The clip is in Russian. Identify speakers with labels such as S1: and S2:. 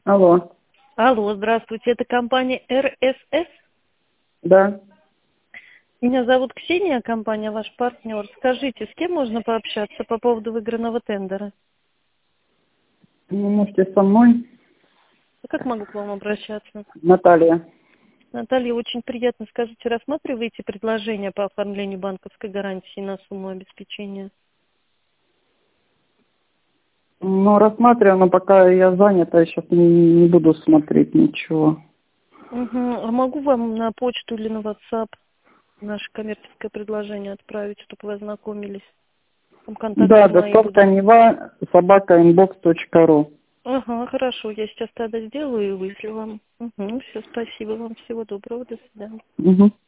S1: Алло,
S2: Алло, здравствуйте, это компания РСС.
S1: да.
S2: Меня зовут Ксения, компания ваш партнер. Скажите, с кем можно пообщаться по поводу выигранного тендера?
S1: Вы можете со мной,
S2: А как могу к вам обращаться?
S1: Наталья.
S2: Наталья, очень приятно. Скажите, рассматриваете предложение по оформлению банковской гарантии на сумму обеспечения?
S1: Ну, рассматриваю, но пока я занята, я сейчас не буду смотреть ничего.
S2: Угу. А могу вам на почту или на WhatsApp наше коммерческое предложение отправить, чтобы вы ознакомились? Там контакты
S1: Да,
S2: мои
S1: доставка
S2: будут.
S1: Нева, собака.inbox.ru.
S2: Ага, хорошо, я сейчас тогда сделаю и вышлю вам. Угу, все, спасибо вам, всего доброго, до свидания.
S1: Угу.